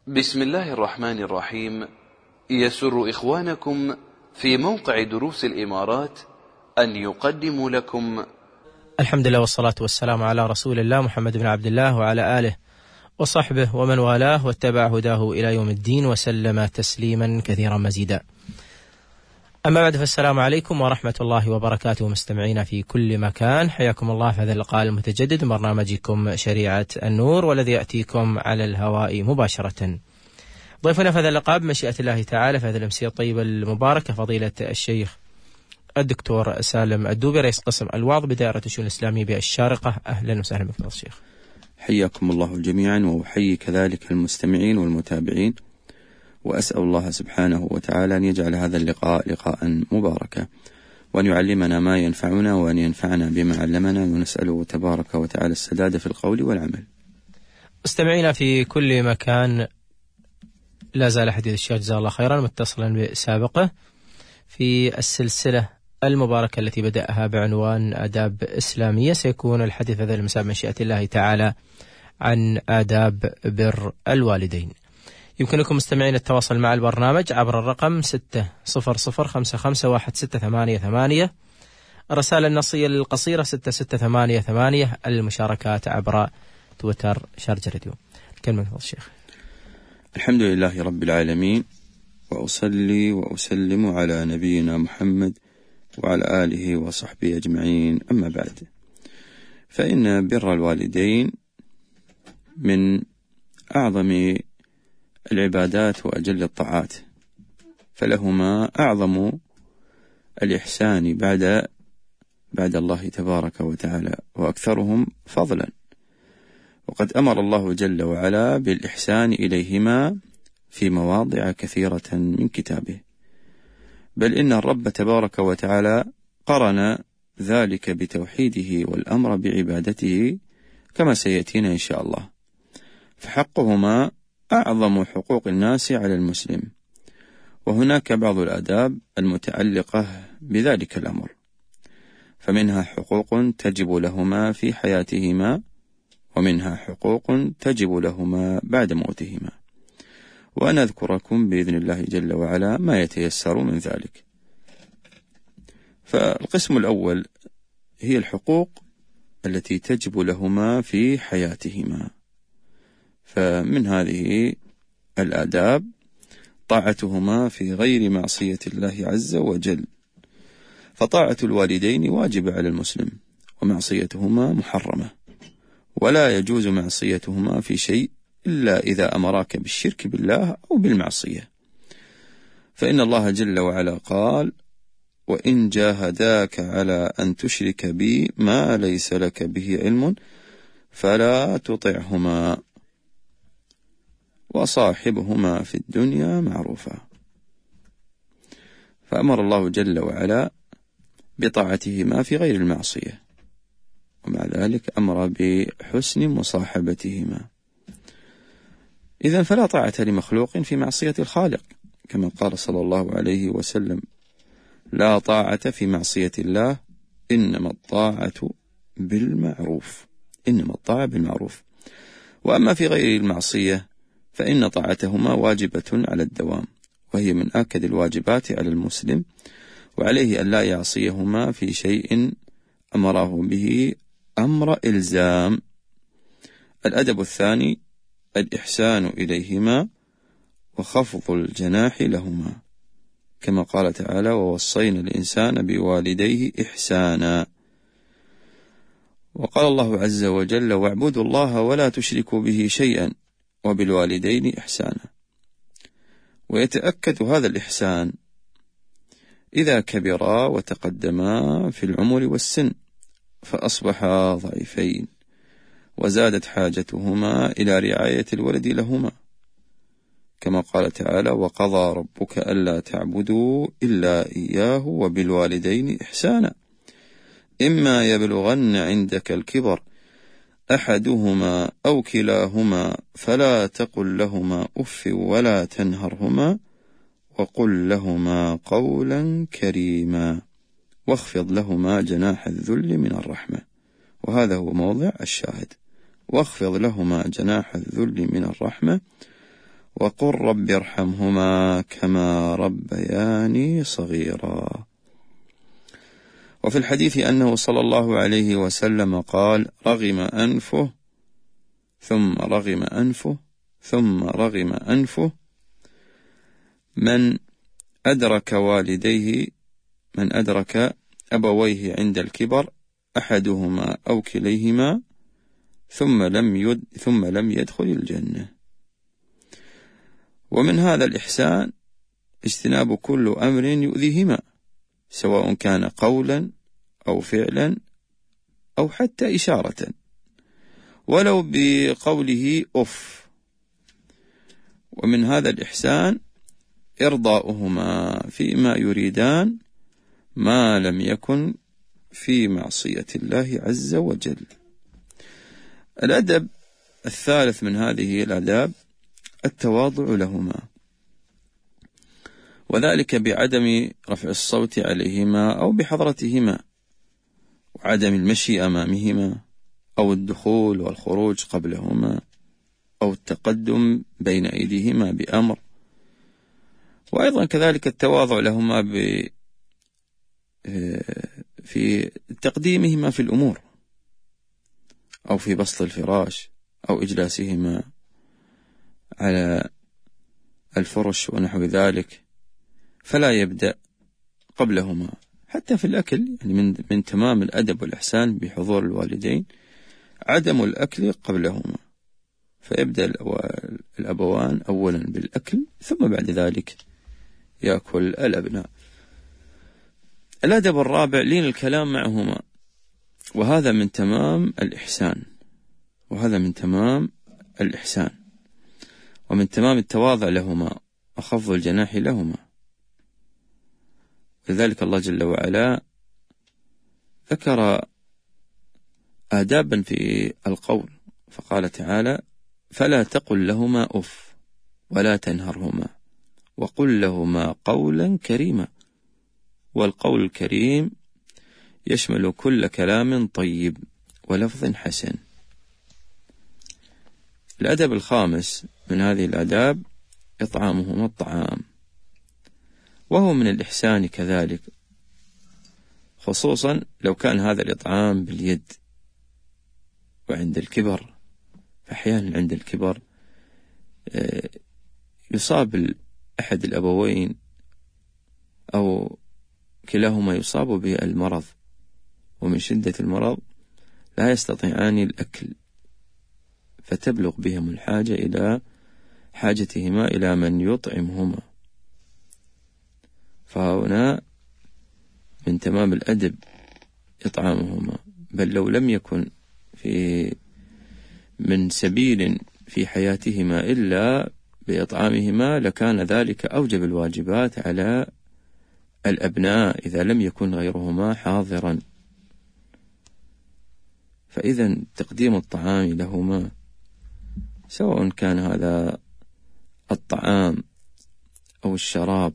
بسم الله الرحمن الرحيم. يسر إخوانكم في موقع دروس الإمارات أن يقدموا لكم الحمد لله والصلاة والسلام على رسول الله محمد بن عبد الله وعلى آله وصحبه ومن والاه واتبع هداه إلى يوم الدين وسلم تسليما كثيرا مزيدا. أما بعد، فالسلام عليكم ورحمة الله وبركاته مستمعين في كل مكان، حياكم الله في هذا اللقاء المتجدد برنامجكم شريعة النور، والذي يأتيكم على الهواء مباشرة. ضيفنا في هذا اللقاء بمشيئة الله تعالى في هذه الأمسية الطيبة المباركة فضيلة الشيخ الدكتور سالم الدوبي، رئيس قسم الوعظ بدائرة الشؤون الإسلامية بالشارقة. أهلا وسهلا بك الشيخ. حياكم الله جميعا، وأحيي كذلك المستمعين والمتابعين، وأسأل الله سبحانه وتعالى أن يجعل هذا اللقاء لقاء مباركا، وأن يعلمنا ما ينفعنا، وأن ينفعنا بما علمنا، ونسأله تبارك وتعالى السداد في القول والعمل. مستمعينا في كل مكان، لا زال حديث الشيخ جزاه الله خيرا متصلا بسابقه في السلسلة المباركة التي بدأها بعنوان آداب إسلامية. سيكون الحديث هذا المساء مشيئة الله تعالى عن آداب بر الوالدين. يمكنكم مستمعين التواصل مع البرنامج عبر الرقم 6005516888، الرسالة النصية القصيرة 6688، المشاركات عبر تويتر شارجة راديو. كلمة الشيخ. الحمد لله رب العالمين، وأصلي وأسلم على نبينا محمد وعلى آله وصحبه أجمعين، أما بعد، فإن بر الوالدين من أعظم العبادات وأجل الطاعات، فلهما أعظم الإحسان بعد الله تبارك وتعالى، وأكثرهم فضلا. وقد أمر الله جل وعلا بالإحسان إليهما في مواضع كثيرة من كتابه، بل إن الرب تبارك وتعالى قرن ذلك بتوحيده والأمر بعبادته كما سيأتينا إن شاء الله. فحقهما أعظم حقوق الناس على المسلم، وهناك بعض الآداب المتعلقة بذلك الأمر، فمنها حقوق تجب لهما في حياتهما، ومنها حقوق تجب لهما بعد موتهما، وأنا أذكركم بإذن الله جل وعلا ما يتيسر من ذلك. فالقسم الأول هي الحقوق التي تجب لهما في حياتهما، فمن هذه الآداب طاعتهما في غير معصية الله عز وجل، فطاعة الوالدين واجبة على المسلم، ومعصيتهما محرمة، ولا يجوز معصيتهما في شيء إلا إذا أمراك بالشرك بالله أو بالمعصية. فإن الله جل وعلا قال: وإن جاهداك على أن تشرك بي ما ليس لك به علم فلا تطعهما وصاحبهما في الدنيا معروفا. فأمر الله جل وعلا بطاعتهما في غير المعصية، ومع ذلك أمر بحسن مصاحبتهما. إذن فلا طاعة لمخلوق في معصية الخالق، كما قال صلى الله عليه وسلم: لا طاعة في معصية الله، إنما الطاعة بالمعروف. إنما الطاعة بالمعروف. وأما في غير المعصية فإن طاعتهما واجبة على الدوام، وهي من آكد الواجبات على المسلم، وعليه أن لا يعصيهما في شيء أمره به أمر إلزام. الأدب الثاني الإحسان إليهما وخفض الجناح لهما، كما قال تعالى: ووصينا الإنسان بوالديه إحسانا. وقال الله عز وجل: واعبدوا الله ولا تشركوا به شيئا وبالوالدين إحسانا. ويتأكد هذا الإحسان إذا كبرا وتقدما في العمر والسن، فأصبحا ضعيفين، وزادت حاجتهما إلى رعاية الولد لهما، كما قال تعالى: وقضى ربك ألا تعبدوا إلا إياه وبالوالدين إحسانا، إما يبلغن عندك الكبر أحدهما أو كلاهما فلا تقل لهما أف ولا تنهرهما وقل لهما قولا كريما واخفض لهما جناح الذل من الرحمة. وهذا هو موضع الشاهد: واخفض لهما جناح الذل من الرحمة وقل رب ارحمهما كما ربياني صغيرا. وفي الحديث أنه صلى الله عليه وسلم قال: رغم أنفه ثم رغم أنفه ثم رغم أنفه من أدرك والديه، من أدرك أبويه عند الكبر أحدهما أو كليهما ثم لم يدخل الجنة. ومن هذا الإحسان اجتناب كل أمر يؤذيهما، سواء كان قولا أو فعلا أو حتى إشارة، ولو بقوله أف. ومن هذا الإحسان إرضاؤهما فيما يريدان ما لم يكن في معصية الله عز وجل. الأدب الثالث من هذه الآداب التواضع لهما، وذلك بعدم رفع الصوت عليهما أو بحضرتهما، وعدم المشي أمامهما أو الدخول والخروج قبلهما أو التقدم بين أيديهما بأمر. وأيضا كذلك التواضع لهما في تقديمهما في الأمور، أو في بسط الفراش أو إجلاسهما على الفرش ونحو ذلك، فلا يبدأ قبلهما. حتى في الأكل، يعني من تمام الأدب والإحسان بحضور الوالدين عدم الأكل قبلهما، فيبدأ الأبوان أولا بالأكل ثم بعد ذلك يأكل الأبناء. الأدب الرابع لين الكلام معهما، وهذا من تمام الإحسان، ومن تمام التواضع لهما وخفض الجناح لهما. لذلك الله جل وعلا ذكر آدابا في القول، فقال تعالى: فلا تقل لهما أف ولا تنهرهما وقل لهما قولا كريما. والقول الكريم يشمل كل كلام طيب ولفظ حسن. الأدب الخامس من هذه الآداب إطعامهما الطعام، وهو من الإحسان كذلك، خصوصا لو كان هذا الإطعام باليد. وعند الكبر، فأحيانا عند الكبر يصاب أحد الأبوين أو كلاهما يصاب بالمرض، ومن شدة المرض لا يستطيعان الأكل، فتبلغ بهم الحاجة إلى حاجتهما إلى من يطعمهما. فهنا من تمام الأدب إطعامهما، بل لو لم يكن من سبيل في حياتهما إلا بإطعامهما لكان ذلك أوجب الواجبات على الأبناء إذا لم يكن غيرهما حاضرا. فإذا تقديم الطعام لهما، سواء كان هذا الطعام أو الشراب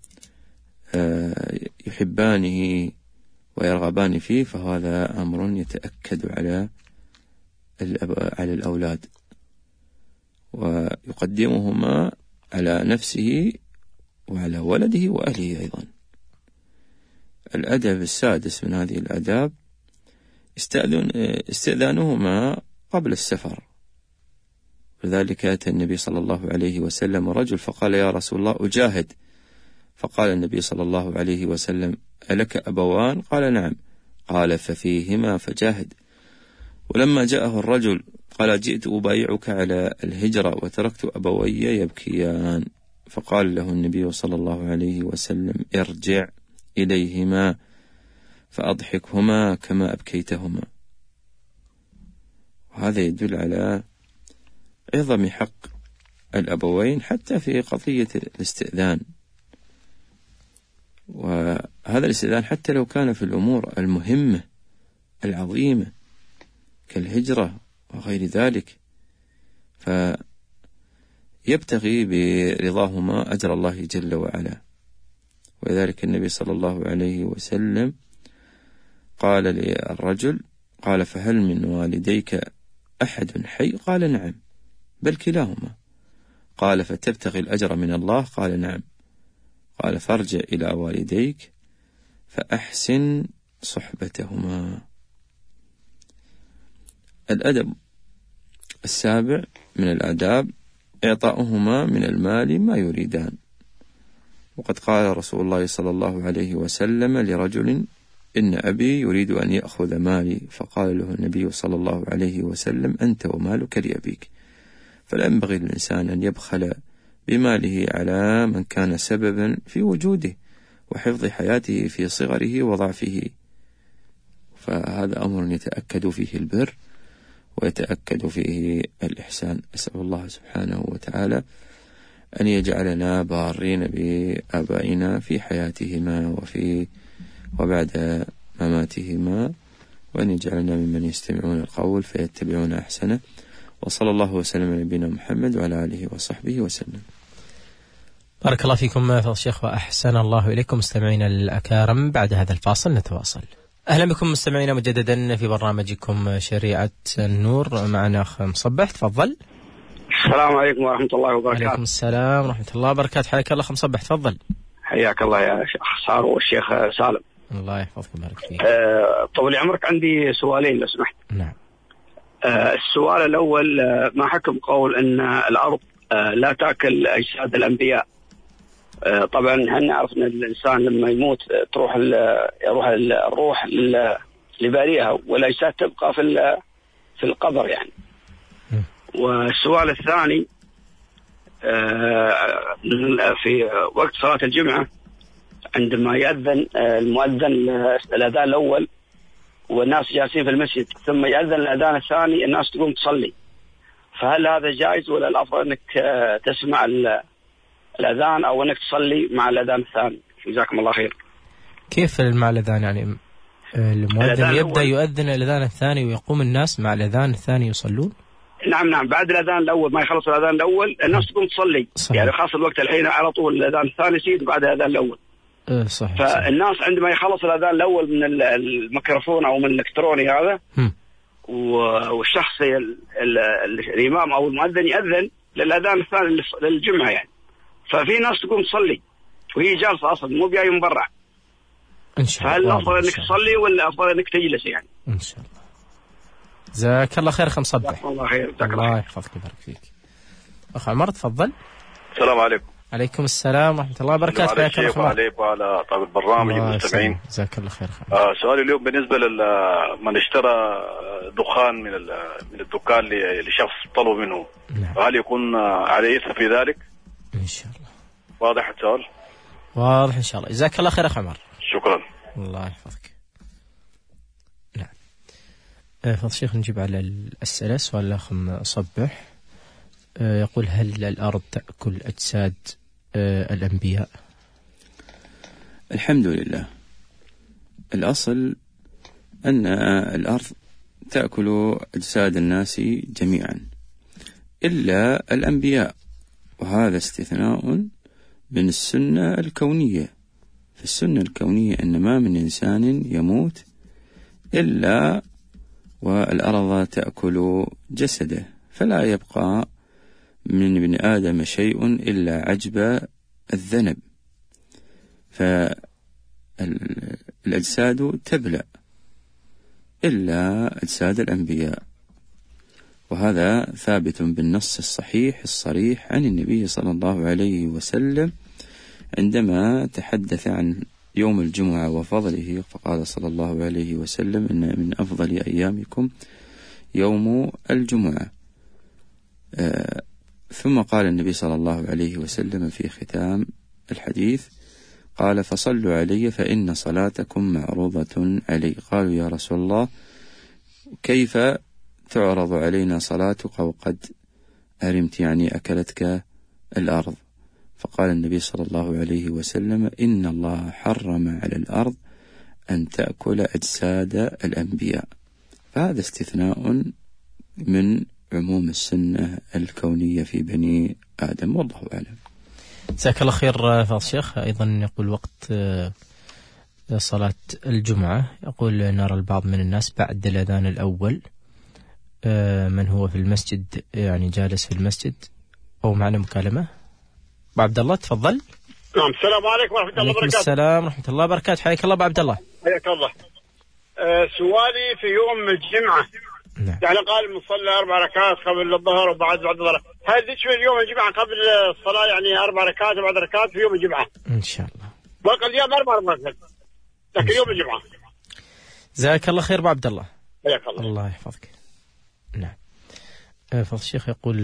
يحبانه ويرغبان فيه، فهذا أمر يتأكد على الأولاد، ويقدمهما على نفسه وعلى ولده وأهله أيضا. الأدب السادس من هذه الآداب استئذانهما قبل السفر. لذلك أتى النبي صلى الله عليه وسلم رجل فقال: يا رسول الله أجاهد. فقال النبي صلى الله عليه وسلم: ألك أبوان؟ قال: نعم. قال: ففيهما فجاهد. ولما جاءه الرجل قال: جئت أبايعك على الهجرة وتركت أبوي يبكيان. فقال له النبي صلى الله عليه وسلم: ارجع إليهما فأضحكهما كما أبكيتهما. وهذا يدل على عظم حق الأبوين حتى في قضية الاستئذان. وهذا الاستئذان حتى لو كان في الأمور المهمة العظيمة كالهجرة وغير ذلك، فيبتغي برضاهما أجر الله جل وعلا. ولذلك النبي صلى الله عليه وسلم قال للرجل: قال: فهل من والديك أحد حي؟ قال: نعم، بل كلاهما. قال فتبتغي الأجر من الله؟ قال نعم. قال فارجع إلى والديك فأحسن صحبتهما. الأدب السابع من الآداب إعطاؤهما من المال ما يريدان. وقد قال رسول الله صلى الله عليه وسلم لرجل إن أبي يريد أن يأخذ مالي، فقال له النبي صلى الله عليه وسلم أنت ومالك لأبيك. فلا ينبغي للإنسان أن يبخل بماله على من كان سببا في وجوده وحفظ حياته في صغره وضعفه، فهذا أمر يتأكد فيه البر ويتأكد فيه الإحسان. أسأل الله سبحانه وتعالى أن يجعلنا بارين بآبائنا في حياتهما وبعد مماتهما، وأن يجعلنا ممن يستمعون القول فيتبعون أحسنه. وصلى الله وسلم على نبينا محمد وعلى آله وصحبه وسلم. بارك الله فيكم فضيلة الشيخ وأحسن الله إليكم. مستمعينا الأكارم، بعد هذا الفاصل نتواصل. أهلا بكم مستمعينا مجددا في برنامجكم شريعة النور. معنا أخ مصبح، تفضل. السلام عليكم ورحمة الله وبركاته. وعليكم السلام ورحمة الله وبركاته. حياك الله أخ مصبح، تفضل. حياك الله يا شيخ صار والشيخ سالم. الله يحفظك ويبارك فيك. طول عمرك، عندي سؤالين لو سمحت. نعم. السؤال الأول، ما حكم قول أن الأرض لا تأكل أجساد الأنبياء؟ طبعا هل نعرف أن الإنسان لما يموت يروح الروح لبارئها والأجساد تبقى في القبر يعني. والسؤال الثاني، في وقت صلاة الجمعة عندما يأذن المؤذن الأذان الأول والناس جالسين في المسجد، ثم يأذن الأذان الثاني الناس تقوم تصلي، فهل هذا جائز ولا الأفضل أنك تسمع الأذان أو أنك تصلي مع الأذان الثاني؟ جزاكم الله خير. كيف مع الأذان يعني؟ المؤذن يبدأ يؤذن الأذان الثاني ويقوم الناس مع الأذان الثاني يصلون؟ نعم، بعد الأذان الأول ما يخلص الأذان الأول الناس تقوم تصلي. صحيح. يعني خاصة الوقت الحين على طول الأذان الثاني يصير بعد الأذان الأول. صحيح. فالناس عندما يخلص الأذان الأول من الميكروفون أو من الإلكتروني هذا والشخص الإمام أو المؤذن يأذن للأذان الثاني للجمعة يعني، ففي ناس تقوم تصلي وهي جالسة أصلا مو جاي من برا. إن شاء الله. فهل الأفضل إنك تصلي ولا أفضل إنك تجلس يعني؟ إن شاء الله. جزاك الله خير أخ مصبح. جزاك الله خير. الله يحفظك ويبارك فيك. أخ عمر تفضل. السلام عليكم. عليكم السلام ورحمة الله وبركاته. حياك الله وعليك وعلى طاقم البرنامج والمستمعين. جزاك الله خير. سؤالي اليوم بالنسبة لمن اشترى دخان من الدكان لشخص طلب منه. نعم. فهل يكون عليه إثم في ذلك؟ إن شاء الله. واضح السؤال؟ واضح إن شاء الله. جزاك الله خير أخ عمر. شكرا. الله يحفظك. نعم. فضل الشيخ نجيب على الأسئلة. سؤال الأخ مصبح يقول هل الأرض تأكل أجساد الأنبياء؟ الحمد لله. الأصل أن الأرض تأكل أجساد الناس جميعا إلا الأنبياء، وهذا استثناء من السنة الكونية. في السنة الكونية أن ما من إنسان يموت إلا والأرض تأكل جسده، فلا يبقى من ابن آدم شيء إلا عجب الذنب، فالأجساد تبلى إلا أجساد الأنبياء، وهذا ثابت بالنص الصحيح الصريح عن النبي صلى الله عليه وسلم عندما تحدث عن يوم الجمعة وفضله، فقال صلى الله عليه وسلم إن من أفضل أيامكم يوم الجمعة. ثم قال النبي صلى الله عليه وسلم في ختام الحديث قال فصلوا علي فإن صلاتكم معروضة علي. قالوا يا رسول الله كيف تعرض علينا صلاتك وقد أرمت يعني أكلتك الأرض؟ فقال النبي صلى الله عليه وسلم إن الله حرم على الأرض أن تأكل أجساد الأنبياء. فهذا استثناء من عموم السنة الكونية في بني آدم، والله أعلم. جزاك الله خير فضل الشيخ. أيضا يقول وقت صلاة الجمعة يقول نرى البعض من الناس بعد الأذان الأول من هو في المسجد يعني جالس في المسجد أو معنا مكالمة. أبو عبد الله تفضل. نعم، السلام عليكم ورحمة الله وبركاته. السلام ورحمة الله وبركاته، حياك الله أبو عبد الله. حياك الله. سؤالي في يوم الجمعة. نعم. يعني قال المصلى 4 ركعات قبل الظهر وبعد الظهر، هل تشمل يوم الجمعة قبل الصلاة يعني 4 ركعات وبعد ركعات في يوم الجمعة؟ إن شاء الله. باقي الأيام 4 ركعات لكن يوم الجمعة. جزاك الله خير أبو عبد الله. حياك الله. الله يحفظك. نعم. فضل الشيخ يقول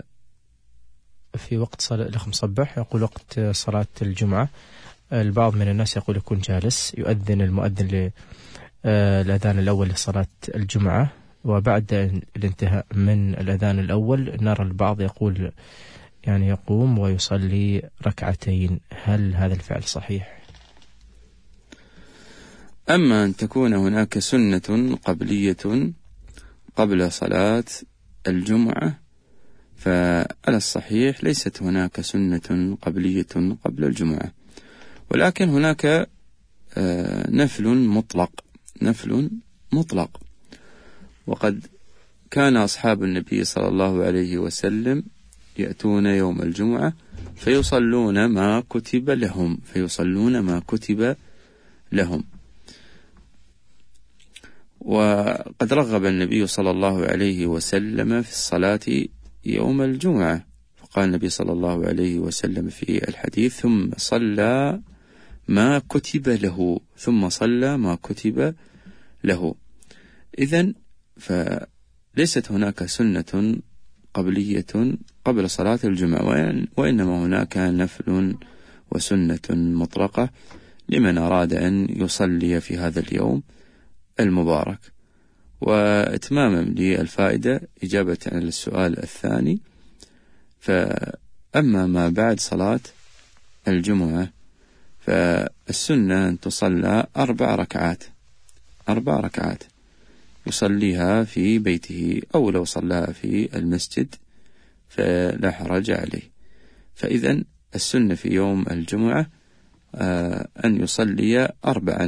في وقت صلاة الأخ مصبح يقول وقت صلاة الجمعة البعض من الناس يقول يكون جالس، يؤذن المؤذن الأذان الأول لصلاة الجمعة، وبعد الانتهاء من الأذان الأول نرى البعض يقول يعني يقوم ويصلي ركعتين، هل هذا الفعل صحيح؟ أما أن تكون هناك سنة قبلية قبل صلاة الجمعة فعلى الصحيح ليست هناك سنة قبلية قبل الجمعة، ولكن هناك نفل مطلق، وقد كان أصحاب النبي صلى الله عليه وسلم يأتون يوم الجمعة فيصلون ما كتب لهم. وقد رغب النبي صلى الله عليه وسلم في الصلاة يوم الجمعة، فقال النبي صلى الله عليه وسلم في الحديث ثم صلى ما كتب له. إذن فليست هناك سنة قبلية قبل صلاة الجمعة، وإنما هناك نفل وسنة مطلقة لمن أراد أن يصلي في هذا اليوم المبارك. وإتماما للفائدة إجابة على السؤال الثاني، فأما ما بعد صلاة الجمعة فالسنة أن تصلى 4 ركعات يصليها في بيته، أو لو صلاها في المسجد فلا حرج عليه. فإذن السنة في يوم الجمعة أن يصلي 4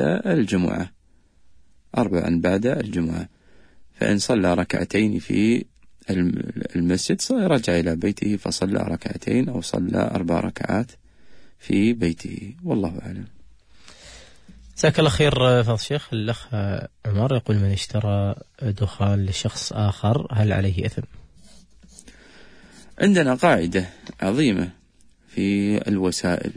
بعد الجمعة، فإن صلى ركعتين في المسجد رجع إلى بيته فصلى 2 أو صلى 4 ركعات في بيته، والله أعلم. جزاك الله خير فضل الشيخ. الأخ عمر يقول من اشترى دخان لشخص آخر هل عليه إثم؟ عندنا قاعدة عظيمة في الوسائل،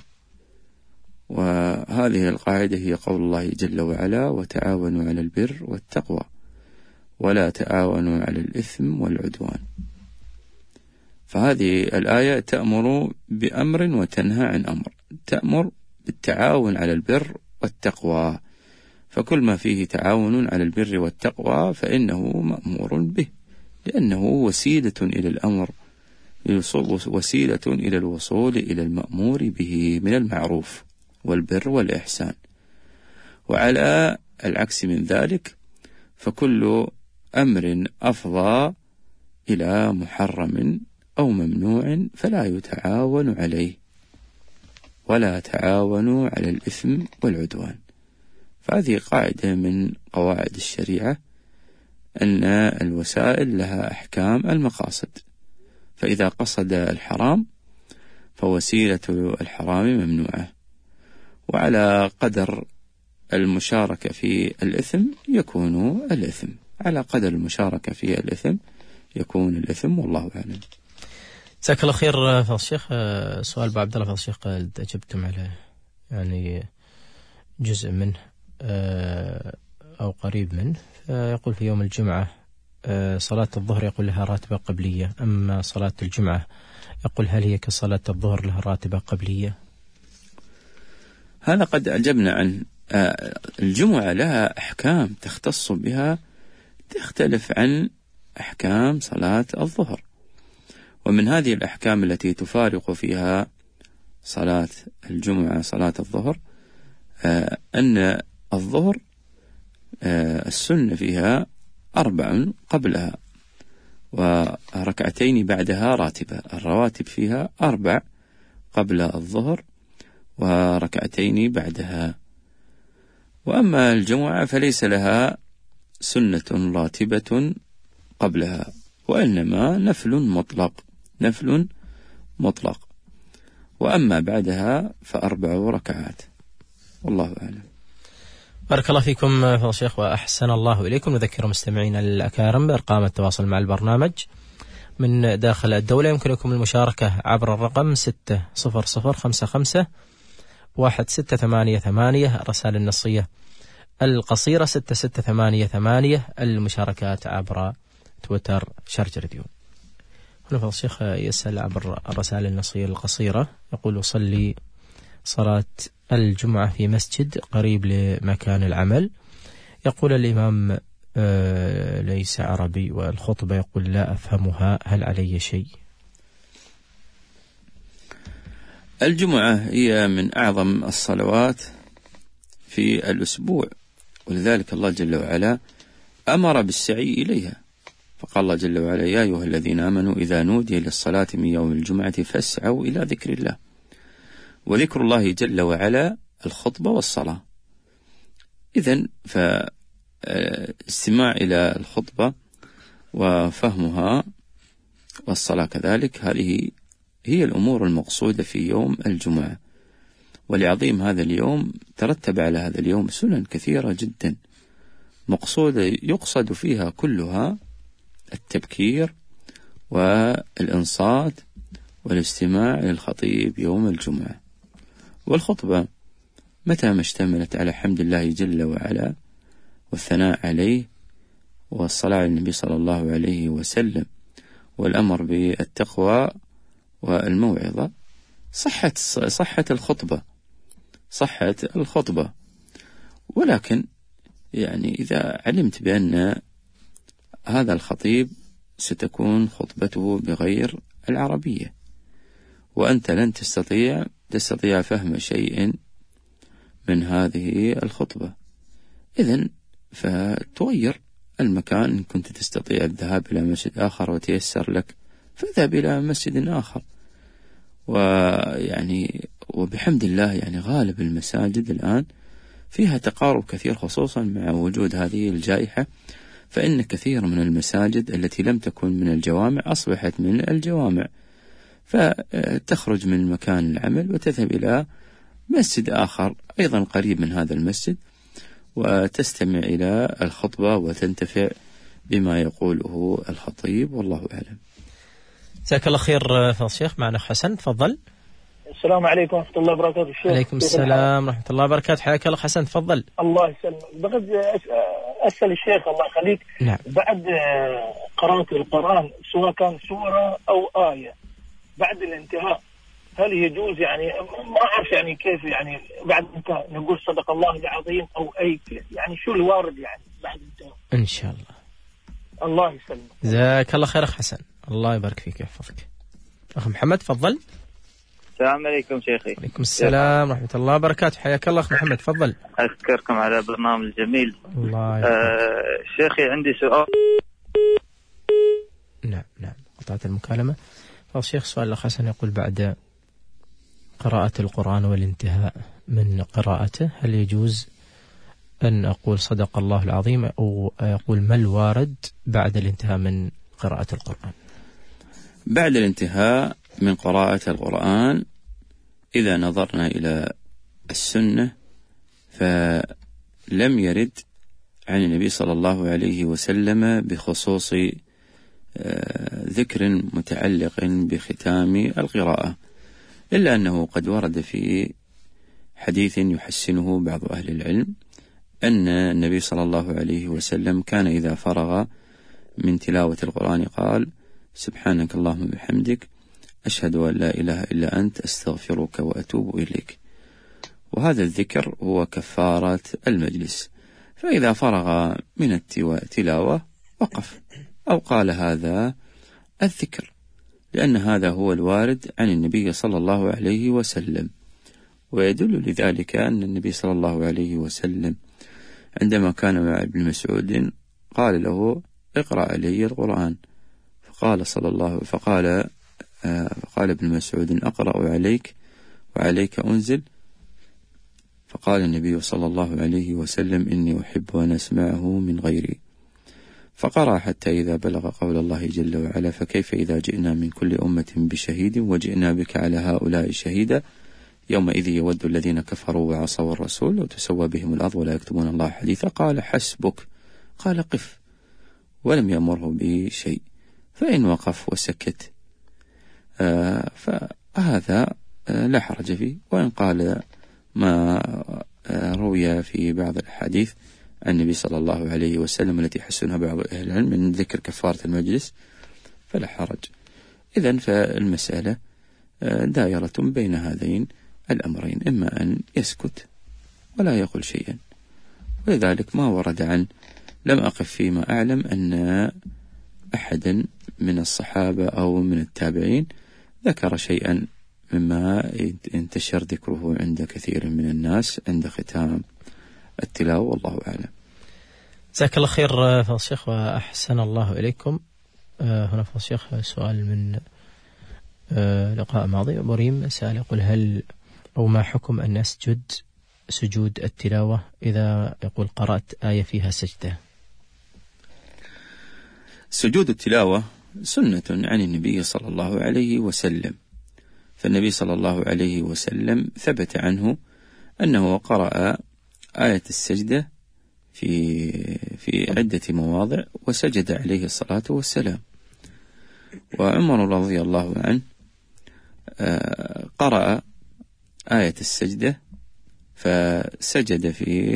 وهذه القاعدة هي قول الله جل وعلا وتعاونوا على البر والتقوى ولا تعاونوا على الإثم والعدوان. فهذه الآية تأمر بأمر وتنهى عن أمر، تأمر بالتعاون على البر والتقوى، فكل ما فيه تعاون على البر والتقوى فإنه مأمور به، لأنه وسيلة إلى الأمر، وسيلة إلى الوصول إلى المأمور به من المعروف والبر والإحسان. وعلى العكس من ذلك فكل أمر أفضى إلى محرم أو ممنوع فلا يتعاون عليه، ولا تعاونوا على الإثم والعدوان. فهذه قاعدة من قواعد الشريعة، أن الوسائل لها أحكام المقاصد، فإذا قصد الحرام فوسيلة الحرام ممنوعة، وعلى قدر المشاركة في الإثم يكون الإثم، على قدر المشاركة في الإثم يكون الإثم، والله أعلم. جزاك الله خير فضل الشيخ. سؤال أبو عبد الله فضل الشيخ قد أجبتم عليه يعني جزء منه أو قريب منه. يقول في يوم الجمعة صلاة الظهر يقول لها راتبة قبلية، أما صلاة الجمعة يقول هل هي كصلاة الظهر لها راتبة قبلية؟ هذا قد أجبنا عن الجمعة لها أحكام تختص بها تختلف عن أحكام صلاة الظهر، ومن هذه الأحكام التي تفارق فيها صلاة الجمعة صلاة الظهر أن الظهر السنة فيها 4 قبلها وركعتين بعدها راتبة، الرواتب فيها 4 قبل الظهر وركعتين بعدها. وأما الجمعة فليس لها سنة راتبة قبلها، وإنما نفل نفل مطلق، وأما بعدها ف4 ركعات، والله أعلم. بارك الله فيكم فضل الشيخ وأحسن الله إليكم. نذكر مستمعينا الأكارم بأرقام التواصل مع البرنامج من داخل الدولة. يمكنكم المشاركة عبر الرقم 600551688، الرسائل النصية القصيرة 6688، المشاركات عبر تويتر شارجة راديو. هنا فضل الشيخ يسأل عبر الرسائل النصية القصيرة، يقول: أصلي صلاة الجمعة في مسجد قريب لمكان العمل، يقول الإمام ليس عربي والخطبة يقول لا أفهمها، هل علي شيء؟ الجمعة هي من أعظم الصلوات في الأسبوع، ولذلك الله جل وعلا أمر بالسعي إليها، فقال الله جل وعلا: يا أيها الذين آمنوا إذا نودي للصلاة من يوم الجمعة فاسعوا إلى ذكر الله. وذكر الله جل وعلا الخطبة والصلاة. إذن فاستماع إلى الخطبة وفهمها والصلاة كذلك، هذه هي الأمور المقصودة في يوم الجمعة. ولعظيم هذا اليوم ترتب على هذا اليوم سنن كثيرة جدا مقصودة يقصد فيها كلها التبكير والإنصات والاستماع للخطيب يوم الجمعة. والخطبة متى ما اشتملت على حمد الله جل وعلا والثناء عليه والصلاة على النبي صلى الله عليه وسلم والأمر بالتقوى والموعظة، صحت الخطبة. ولكن يعني إذا علمت بأن هذا الخطيب ستكون خطبته بغير العربية وأنت لن تستطيع فهم شيء من هذه الخطبة، إذن فتغير المكان. إن كنت تستطيع الذهاب إلى مسجد آخر وتيسر لك فاذهب إلى مسجد آخر. وبحمد الله يعني غالب المساجد الآن فيها تقارب كثير، خصوصا مع وجود هذه الجائحة، فإن كثير من المساجد التي لم تكن من الجوامع أصبحت من الجوامع، فتخرج من مكان العمل وتذهب إلى مسجد آخر أيضا قريب من هذا المسجد وتستمع إلى الخطبة وتنتفع بما يقوله الخطيب، والله أعلم. جزاك الله خير فضل الشيخ. معنا حسن، تفضل. السلام عليكم ورحمة الله وبركاته. الشيخ عليكم السلام ورحمة الله وبركاته، حياك الله حسن، تفضل. الله يسلمك. بغيت أسأل الشيخ الله يخليك، نعم. بعد قراءة القرآن سواء كان سورة أو آية بعد الانتهاء هل يجوز يعني ما أعرف يعني كيف يعني بعد الانتهاء نقول صدق الله العظيم أو أي يعني شو الوارد يعني بعد الانتهاء؟ إن شاء الله. الله يسلمك. جزاك الله خير أخ حسن، الله يبارك فيك ويحفظك. أخ محمد تفضل. السلام عليكم شيخي. عليكم السلام ورحمة الله وبركاته، حياك الله أخ محمد، تفضل. أشكركم على برنامج الجميل. الله شيخي عندي سؤال. نعم قطعت المكالمة. فالشيخ سؤال الأخ حسن يقول: بعد قراءة القرآن والانتهاء من قراءته هل يجوز أن أقول صدق الله العظيم أو أقول ما الوارد بعد الانتهاء من قراءة القرآن؟ بعد الانتهاء من قراءة القرآن إذا نظرنا إلى السنة فلم يرد عن النبي صلى الله عليه وسلم بخصوص ذكر متعلق بختام القراءة، إلا أنه قد ورد في حديث يحسنه بعض أهل العلم أن النبي صلى الله عليه وسلم كان إذا فرغ من تلاوة القرآن قال: سبحانك اللهم بحمدك أشهد أن لا إله إلا أنت أستغفرك وأتوب إليك. وهذا الذكر هو كفارة المجلس، فإذا فرغ من التلاوة وقف أو قال هذا الذكر، لأن هذا هو الوارد عن النبي صلى الله عليه وسلم. ويدل لذلك أن النبي صلى الله عليه وسلم عندما كان مع ابن مسعود قال له: اقرأ علي القرآن، فقال ابن مسعود: أقرأ عليك وعليك أنزل. فقال النبي صلى الله عليه وسلم: إني أحب أن أسمعه من غيري. فقرأ حتى إذا بلغ قول الله جل وعلا: فكيف إذا جئنا من كل أمة بشهيد وجئنا بك على هؤلاء شهيدا يومئذ يود الذين كفروا وعصوا الرسول وتسوى بهم الأرض ولا يكتبون الله حديثا. قال: حسبك. قال: قف. ولم يأمره بشيء، فإن وقف وسكت فهذا لا حرج فيه. وإن قال ما روي في بعض الحديث عن النبي صلى الله عليه وسلم التي حسنها بعض أهل العلم من ذكر كفارة المجلس فلا حرج. إذن فالمسألة دائرة بين هذين الأمرين، إما أن يسكت ولا يقول شيئا. ولذلك ما ورد عن لم أقف فيما أعلم أن أحدا من الصحابة أو من التابعين ذكر شيئا مما انتشر ذكره عند كثير من الناس عند ختام التلاوة، والله أعلم. جزاك الله خير فضيلة الشيخ وأحسن الله إليكم. هنا فضيلة الشيخ سؤال من لقاء ماضي. مريم سأل يقول: هل أو ما حكم أن أسجد سجود التلاوة إذا يقول قرأت آية فيها سجدة؟ سجود التلاوة سنة عن النبي صلى الله عليه وسلم، فالنبي صلى الله عليه وسلم ثبت عنه أنه قرأ آية السجدة في عدة مواضع وسجد عليه الصلاة والسلام. وعمر رضي الله عنه قرأ آية السجدة فسجد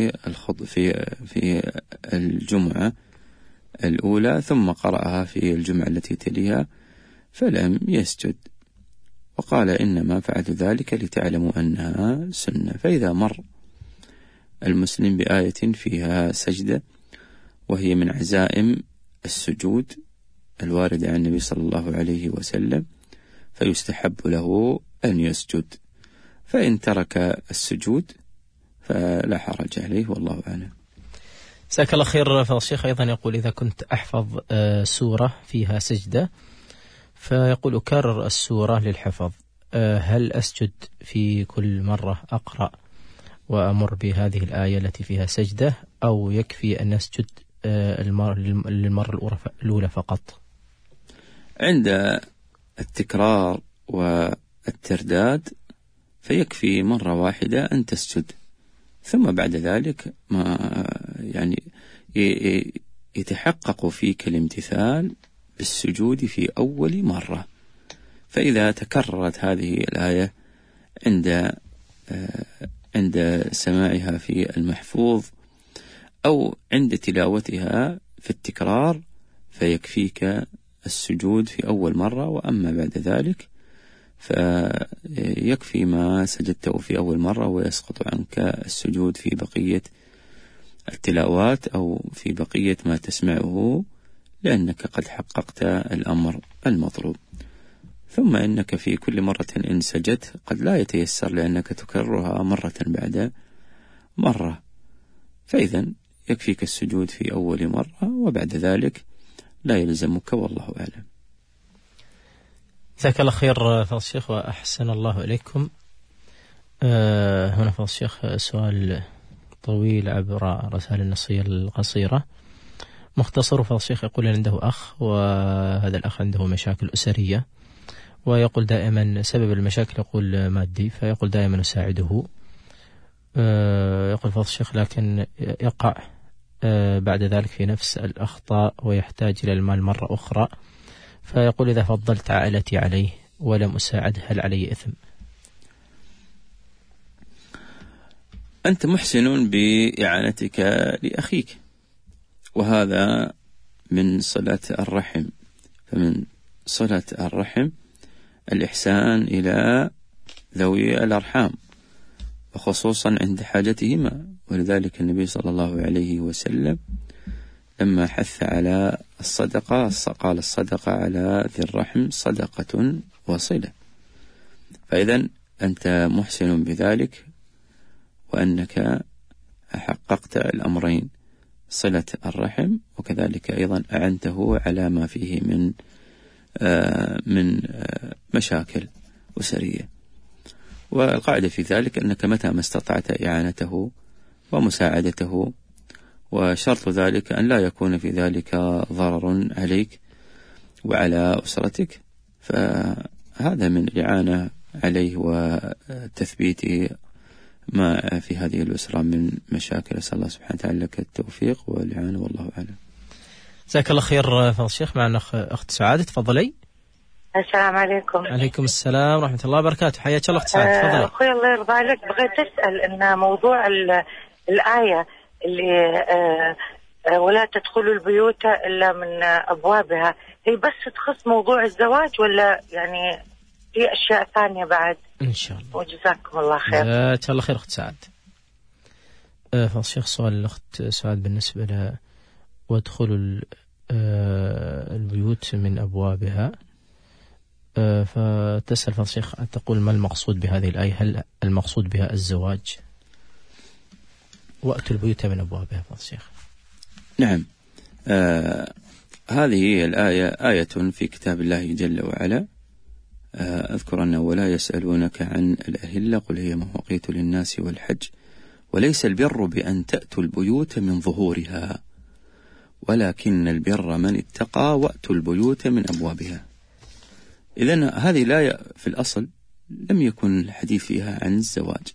في الجمعة الأولى، ثم قرأها في الجمعة التي تليها فلم يسجد، وقال: إنما فعلت ذلك لتعلموا أنها سنة. فإذا مر المسلم بآية فيها سجدة وهي من عزائم السجود الواردة عن النبي صلى الله عليه وسلم فيستحب له أن يسجد، فإن ترك السجود فلا حرج عليه، والله أعلم. جزاك الله خير فضيلة الشيخ. أيضا يقول: إذا كنت أحفظ سورة فيها سجدة فيقول أكرر السورة للحفظ، هل أسجد في كل مرة أقرأ وأمر بهذه الآية التي فيها سجدة، أو يكفي أن أسجد للمرة الأولى فقط؟ عند التكرار والترداد فيكفي مرة واحدة أن تسجد، ثم بعد ذلك ما يتحقق فيك الامتثال بالسجود في أول مرة. فإذا تكررت هذه الآية عند سماعها في المحفوظ أو عند تلاوتها في التكرار فيكفيك السجود في أول مرة، وأما بعد ذلك فيكفي ما سجدته في أول مرة ويسقط عنك السجود في بقية التلاوات أو في بقية ما تسمعه، لأنك قد حققت الأمر المطلوب. ثم إنك في كل مرة إن سجدت قد لا يتيسر لأنك تكررها مرة بعد مرة، فإذا يكفيك السجود في أول مرة وبعد ذلك لا يلزمك، والله أعلم. جزاك الله خير فضيلة الشيخ وأحسن الله إليكم. هنا فضيلة الشيخ سؤال طويل عبر رسائل النصية القصيرة. مختصر فضيلة الشيخ يقول عنده أخ، وهذا الأخ عنده مشاكل أسرية، ويقول دائما سبب المشاكل يقول مادي، فيقول دائما أساعده. يقول فضيلة الشيخ لكن يقع بعد ذلك في نفس الأخطاء ويحتاج إلى المال مرة أخرى، فيقول إذا فضلت عائلتي عليه ولم أساعد هل علي إثم؟ أنت محسن بإعانتك لأخيك، وهذا من صلة الرحم، فمن صلة الرحم الإحسان إلى ذوي الأرحام وخصوصا عند حاجتهما. ولذلك النبي صلى الله عليه وسلم لما حث على الصدقة قال: الصدقة على ذي الرحم صدقة وصلة. فإذا أنت محسن بذلك، وأنك حققت الأمرين، صلة الرحم وكذلك أيضا أعنته على ما فيه من مشاكل أسرية. والقاعدة في ذلك أنك متى ما استطعت إعانته ومساعدته وشرط ذلك أن لا يكون في ذلك ضرر عليك وعلى أسرتك، فهذا من الإعانة عليه وتثبيت ما في هذه الأسرة من مشاكل. أسأل الله سبحانه وتعالى لك التوفيق والإعانة، والله أعلم. جزاك الله خير فضل الشيخ. معنا أخت سعادة، تفضلي. السلام عليكم. عليكم السلام ورحمة الله وبركاته، حياك الله أخت سعادة، تفضلي. أخوي الله يرضى عليك، بغيت أسأل إن موضوع الآية اللي ولا تدخلوا البيوت إلا من أبوابها، هي بس تخص موضوع الزواج ولا يعني في أشياء ثانية بعد؟ إن شاء الله. وجزاكم الله خير. جزاك الله خير أخت سعادة. فضل الشيخ، سؤال الأخت سعاد بالنسبة ل وادخلوا البيوت من أبوابها، فتسأل فضل الشيخ أن تقول ما المقصود بهذه الآية؟ هل المقصود بها الزواج؟ وأتوا البيوت من أبوابها فضل الشيخ. نعم، هذه هي الآية، آية في كتاب الله جل وعلا. أذكر أنه ولا يسألونك عن الأهلة قل هي مواقيت للناس والحج وليس البر بأن تأتوا البيوت من ظهورها ولكن البر من اتقى وأتوا البيوت من أبوابها. إذن هذه الآية في الأصل لم يكن الحديث فيها عن الزواج،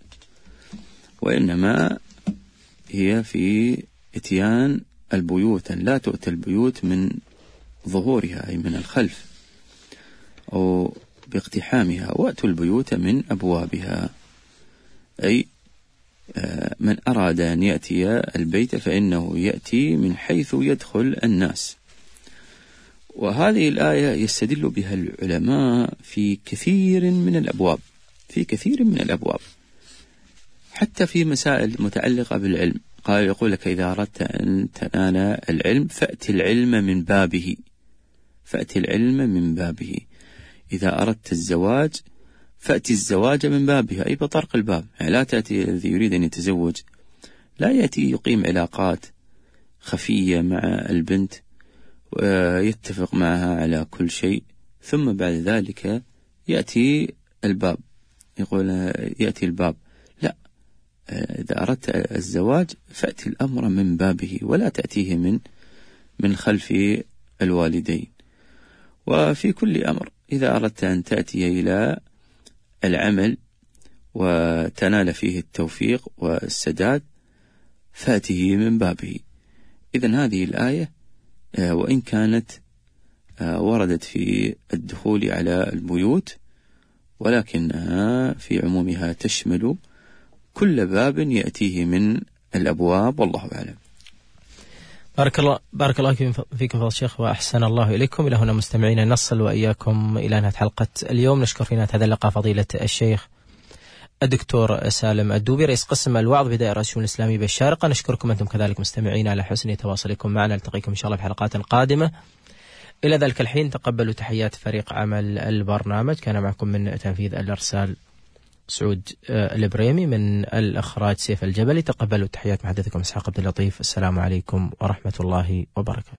وإنما هي في إتيان البيوت، لا تؤتى البيوت من ظهورها أي من الخلف أو باقتحامها، وأتوا البيوت من أبوابها، أي من أراد أن يأتي البيت فإنه يأتي من حيث يدخل الناس. وهذه الآية يستدل بها العلماء في كثير من الأبواب، حتى في مسائل متعلقة بالعلم. قال يقول لك إذا أردت أن تنال العلم فأت العلم من بابه، إذا أردت الزواج فأتي الزواج من بابها، أي بطرق الباب. يعني لا تأتي الذي يريد أن يتزوج لا يأتي يقيم علاقات خفية مع البنت ويتفق معها على كل شيء ثم بعد ذلك يأتي الباب، يقول يأتي الباب. لا، إذا أردت الزواج فأتي الأمر من بابه ولا تأتيه من خلف الوالدين. وفي كل أمر إذا أردت أن تأتي إلى العمل وتنال فيه التوفيق والسداد فأته من بابه. إذن هذه الآية وإن كانت وردت في الدخول على البيوت ولكنها في عمومها تشمل كل باب يأتيه من الأبواب، والله أعلم. بارك الله فيكم فضل الشيخ وأحسن الله إليكم. إلى هنا مستمعينا نصل وإياكم إلى نهاية حلقة اليوم. نشكر في نهاية هذا اللقاء فضيلة الشيخ الدكتور سالم الدوبي رئيس قسم الوعظ بدائرة الشؤون الإسلامية بالشارقة. نشكركم أنتم كذلك مستمعين على حسن تواصلكم معنا. نلتقيكم إن شاء الله في حلقات قادمة. إلى ذلك الحين تقبلوا تحيات فريق عمل البرنامج. كان معكم من تنفيذ الإرسال سعود البريمي، من الإخراج سيف الجبلي. تقبلوا تحيات محدثكم إسحاق عبد اللطيف. السلام عليكم ورحمة الله وبركاته.